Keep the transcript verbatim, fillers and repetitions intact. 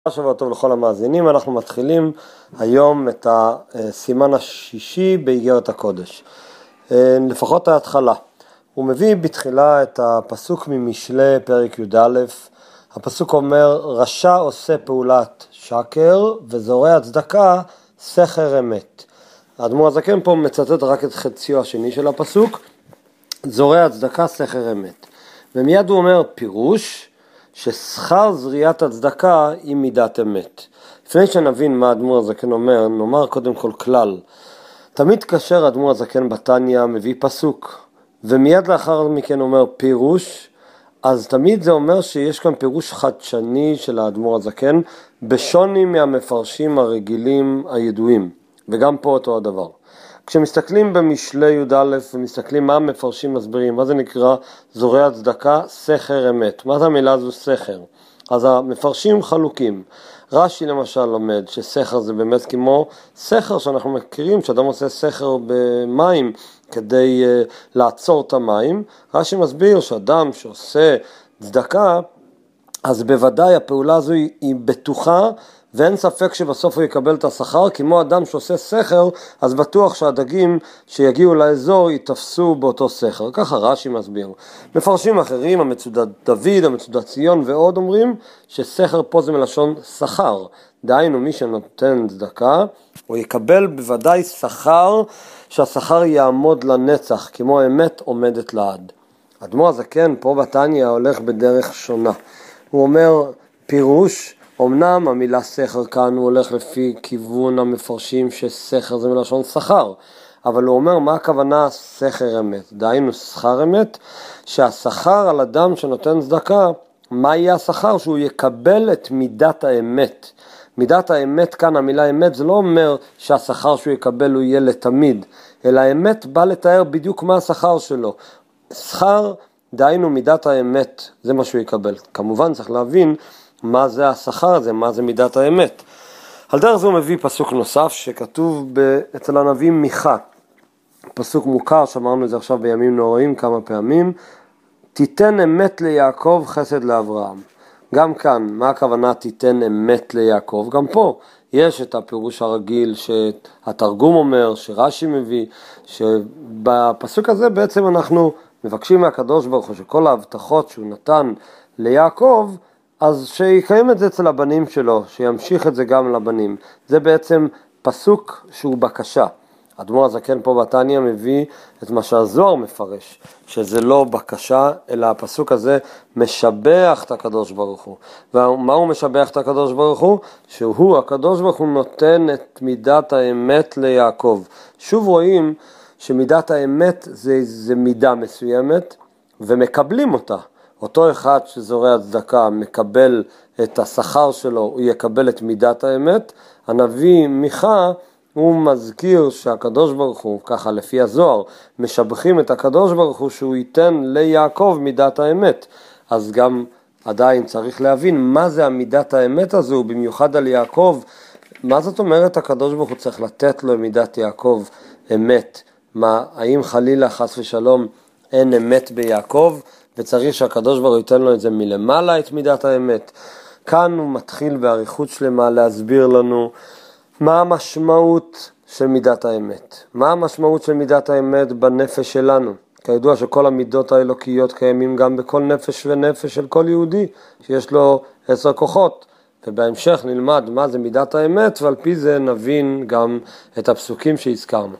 שבוע טוב לכל המאזינים. אנחנו מתחילים היום את הסימן השישי באיגרת הקודש, לפחות ההתחלה. הוא מביא בתחילה את הפסוק ממשלי פרק י"א. הפסוק אומר: רשע עושה פעולת שקר וזורע צדקה סכר אמת. האדמו"ר הזקן פה מצטט רק את חציו השני של הפסוק, זורע צדקה סכר אמת, ומיד הוא אומר פירוש ששכר זריעת הצדקה היא מידת אמת. לפני שנבין מה האדמו"ר הזקן אומר, נאמר קודם כל כלל. תמיד כאשר האדמו"ר הזקן בתניא מביא פסוק, ומיד לאחר מכן אומר פירוש, אז תמיד זה אומר שיש כאן פירוש חדשני של האדמו"ר הזקן, בשוני מהמפרשים הרגילים הידועים, וגם פה אותו הדבר. כשמסתכלים במשלי י"א ומסתכלים מה המפרשים מסבירים, מה זה נקרא זורע צדקה סכר אמת? מה זה המילה הזו סכר? אז המפרשים חלוקים. רש"י למשל לומד שסכר זה באמת כמו סכר שאנחנו מכירים, שאדם עושה סכר במים כדי uh, לעצור את המים. רש"י מסביר שאדם שעושה צדקה, אז בוודאי הפעולה הזו היא, היא בטוחה, ואין ספק שבסוף הוא יקבל את השכר, כמו אדם שעושה סכר, אז בטוח שהדגים שיגיעו לאזור יתפסו באותו סכר. ככה רש"י מסביר. מפרשים אחרים, המצודת דוד, המצודת ציון ועוד, אומרים שסכר פה זה מלשון שכר. דהיינו מי שנותן צדקה, הוא יקבל בוודאי שכר, שהשכר יעמוד לנצח, כמו האמת עומדת לעד. האדמו"ר הזקן פה בתניא הולך בדרך שונה. הוא אומר פירוש, אמנם המילה סכר כאן הוא הולך לפי כיוון המפרשים שסכר זה מלשון שכר, אבל הוא אומר מה הכוונה סכר אמת? דהיינו שכר אמת, שהשכר על אדם שנותן צדקה, מה יהיה השכר? שהוא יקבל את מידת האמת. מידת האמת כאן, המילה אמת, זה לא אומר שהשכר שהוא יקבל הוא יהיה לתמיד, אלא האמת בא לתאר בדיוק מה השכר שלו. שכר, דהיינו מידת האמת, זה מה שהוא יקבל. כמובן צריך להבין מה זה השכר הזה, מה זה מידת האמת. על דרך זה הוא מביא פסוק נוסף שכתוב אצל הנביא מיכה, פסוק מוכר, שמענו את זה עכשיו בימים נוראים כמה פעמים, תיתן אמת ליעקב חסד לאברהם. גם כאן, מה הכוונה תיתן אמת ליעקב? גם פה יש את הפירוש הרגיל שהתרגום אומר, שרש"י מביא, שבפסוק הזה בעצם אנחנו מבקשים מהקדוש ברוך הוא שכל ההבטחות שהוא נתן ליעקב, אז שיקיים את זה אצל הבנים שלו, שימשיך את זה גם לבנים. זה בעצם פסוק שהוא בקשה. האדמו"ר הזקן פה בתניא מביא את מה שהזוהר מפרש, שזה לא בקשה, אלא הפסוק הזה משבח את הקדוש ברוך הוא. ומה הוא משבח את הקדוש ברוך הוא? שהוא, הקדוש ברוך הוא, נותן את מידת האמת ליעקב. שוב רואים שמידת האמת זה, זה מידה מסוימת, ומקבלים אותה. אותו אחד שזורע צדקה מקבל את השכר שלו, הוא יקבל את מידת האמת. הנביא מיכה הוא מזכיר שהקדוש ברוך הוא, ככה לפי הזוהר, משבחים את הקדוש ברוך הוא שהוא ייתן ליעקב מידת האמת. אז גם עדיין צריך להבין מה זה המידת האמת הזו, במיוחד על יעקב. מה זאת אומרת הקדוש ברוך הוא צריך לתת לו מידת יעקב אמת? מה, האם חלילה חס ושלום אין אמת ביעקב? וצריך שהקדוש ברוך הוא ייתן לו את זה מלמעלה, את מידת האמת. כאן הוא מתחיל בעריכות שלמה להסביר לנו מה המשמעות של מידת האמת. מה המשמעות של מידת האמת בנפש שלנו? כידוע שכל המידות האלוקיות קיימים גם בכל נפש ונפש של כל יהודי, שיש לו עשר כוחות. ובהמשך נלמד מה זה מידת האמת, ועל פי זה נבין גם את הפסוקים שהזכרנו.